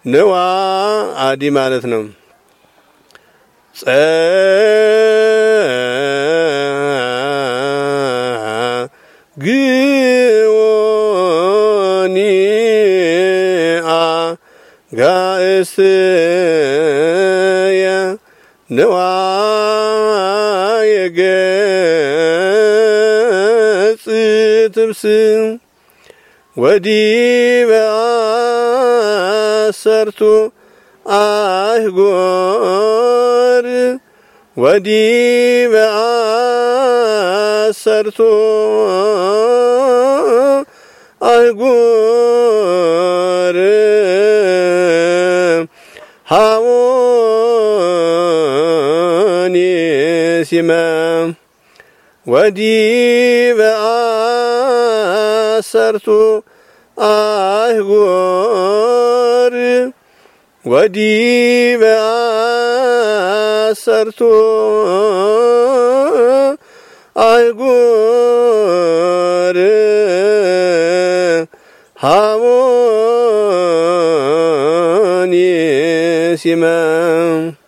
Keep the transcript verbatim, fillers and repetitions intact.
ነዋ አዲ ማለት ነው። ጸ ግዎኒ አ ጋእስየ ነዋ የገጽ ትብስም ወዲበ አሰርቱ አህጎር ወዲበ አሰርቱ አህጎር ሃሞኒ ሲመ ወዲበ አሰርቱ አህጎር ወዲበ አሰርቱ አህጎር ሃሞኒ ሲመ